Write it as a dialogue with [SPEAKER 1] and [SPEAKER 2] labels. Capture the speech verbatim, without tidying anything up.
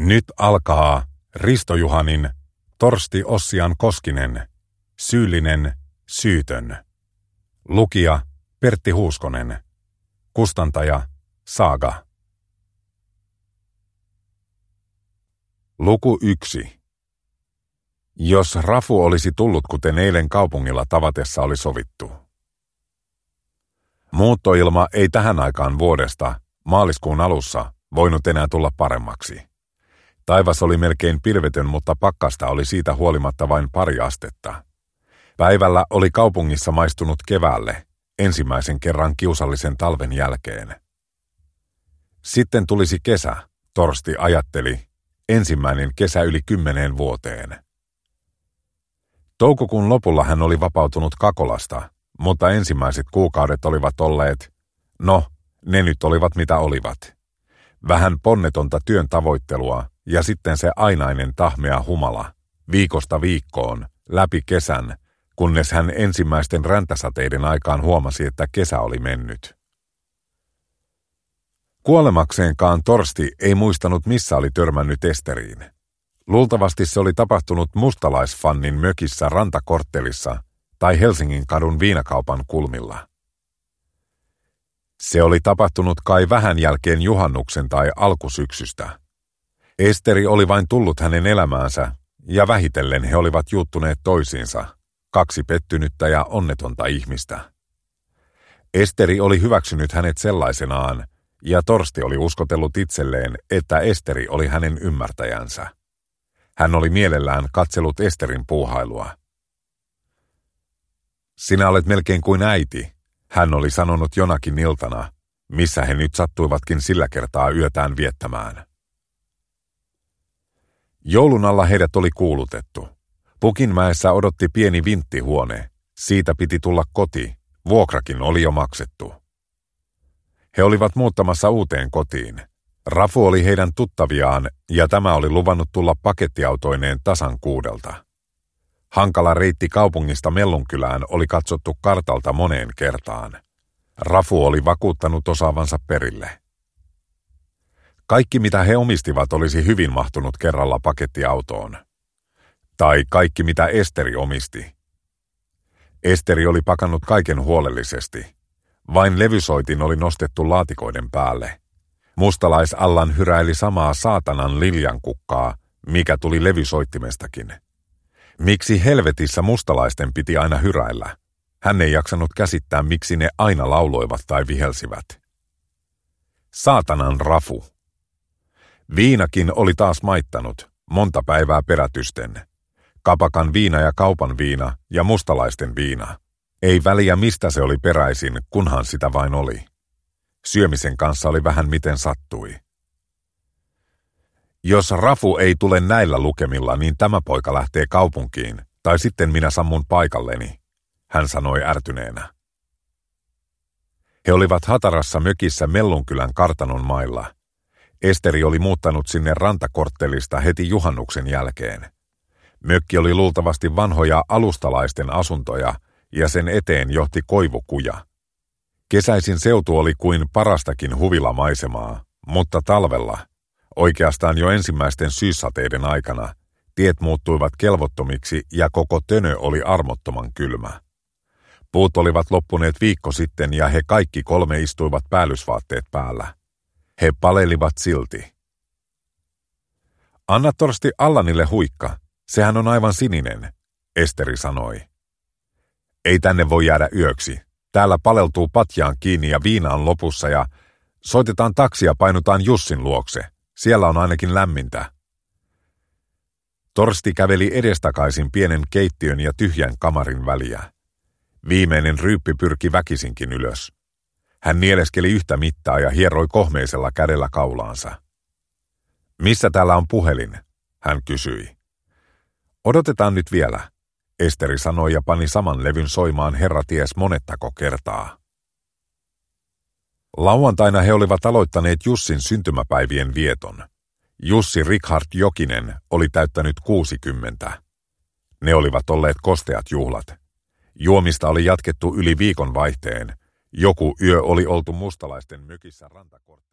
[SPEAKER 1] Nyt alkaa Risto Juhanin Torsti Ossian Koskinen, syyllinen, syytön. Lukija Pertti Huuskonen. Kustantaja Saaga. Luku yksi. Jos Rafu olisi tullut kuten eilen kaupungilla tavatessa oli sovittu. Muuttoilma ei tähän aikaan vuodesta, maaliskuun alussa, voinut enää tulla paremmaksi. Taivas oli melkein pilvetön, mutta pakkasta oli siitä huolimatta vain pari astetta. Päivällä oli kaupungissa maistunut keväälle, ensimmäisen kerran kiusallisen talven jälkeen. Sitten tulisi kesä, Torsti ajatteli, ensimmäinen kesä yli kymmeneen vuoteen. Toukokuun lopulla hän oli vapautunut Kakolasta, mutta ensimmäiset kuukaudet olivat olleet, no, ne nyt olivat mitä olivat. Vähän ponnetonta työn tavoittelua ja sitten se ainainen tahmea humala, viikosta viikkoon, läpi kesän, kunnes hän ensimmäisten räntäsateiden aikaan huomasi, että kesä oli mennyt. Kuolemakseenkaan Torsti ei muistanut, missä oli törmännyt Esteriin. Luultavasti se oli tapahtunut mustalaisfannin mökissä rantakorttelissa tai Helsingin kadun viinakaupan kulmilla. Se oli tapahtunut kai vähän jälkeen juhannuksen tai alkusyksystä. Esteri oli vain tullut hänen elämäänsä, ja vähitellen he olivat juuttuneet toisiinsa, kaksi pettynyttä ja onnetonta ihmistä. Esteri oli hyväksynyt hänet sellaisenaan, ja Torsti oli uskotellut itselleen, että Esteri oli hänen ymmärtäjänsä. Hän oli mielellään katsellut Esterin puuhailua. Sinä olet melkein kuin äiti, hän oli sanonut jonakin iltana, missä he nyt sattuivatkin sillä kertaa yötään viettämään. Joulun alla heidät oli kuulutettu. Pukinmäessä odotti pieni vinttihuone, siitä piti tulla koti, vuokrakin oli jo maksettu. He olivat muuttamassa uuteen kotiin. Rafu oli heidän tuttaviaan ja tämä oli luvannut tulla pakettiautoineen tasan kuudelta. Hankala reitti kaupungista Mellunkylään oli katsottu kartalta moneen kertaan. Rafu oli vakuuttanut osaavansa perille. Kaikki mitä he omistivat olisi hyvin mahtunut kerralla pakettiautoon. Tai kaikki mitä Esteri omisti. Esteri oli pakannut kaiken huolellisesti. Vain levysoitin oli nostettu laatikoiden päälle. Mustalaisallan hyräili samaa saatanan liljankukkaa, mikä tuli levysoittimestakin. Miksi helvetissä mustalaisten piti aina hyräillä? Hän ei jaksanut käsittää, miksi ne aina lauloivat tai vihelsivät. Saatanan Rafu. Viinakin oli taas maittanut, monta päivää perätysten. Kapakan viina ja kaupan viina ja mustalaisten viina. Ei väliä mistä se oli peräisin, kunhan sitä vain oli. Syömisen kanssa oli vähän miten sattui. Jos Rafu ei tule näillä lukemilla, niin tämä poika lähtee kaupunkiin, tai sitten minä sammun paikalleni, hän sanoi ärtyneenä. He olivat hatarassa mökissä Mellunkylän kartanon mailla. Esteri oli muuttanut sinne rantakorttelista heti juhannuksen jälkeen. Mökki oli luultavasti vanhoja alustalaisten asuntoja, ja sen eteen johti koivukuja. Kesäisin seutu oli kuin parastakin huvilamaisemaa, mutta talvella, oikeastaan jo ensimmäisten syyssateiden aikana, tiet muuttuivat kelvottomiksi ja koko tönö oli armottoman kylmä. Puut olivat loppuneet viikko sitten ja he kaikki kolme istuivat päällysvaatteet päällä. He palelivat silti. Anna Torsti Allanille huikka, sehän on aivan sininen, Esteri sanoi. Ei tänne voi jäädä yöksi. Täällä paleltuu patjaan kiinni ja viina on lopussa ja soitetaan taksi ja painutaan Jussin luokse. Siellä on ainakin lämmintä. Torsti käveli edestakaisin pienen keittiön ja tyhjän kamarin väliä. Viimeinen ryyppi pyrki väkisinkin ylös. Hän nieleskeli yhtä mittaa ja hieroi kohmeisella kädellä kaulaansa. Missä täällä on puhelin? Hän kysyi. Odotetaan nyt vielä, Esteri sanoi ja pani saman levyn soimaan herra ties monettako kertaa. Lauantaina he olivat aloittaneet Jussin syntymäpäivien vieton. Jussi Richard Jokinen oli täyttänyt kuusikymmentä. Ne olivat olleet kosteat juhlat. Juomista oli jatkettu yli viikon vaihteen. Joku yö oli oltu mustalaisten mökissä rantakorttelissa.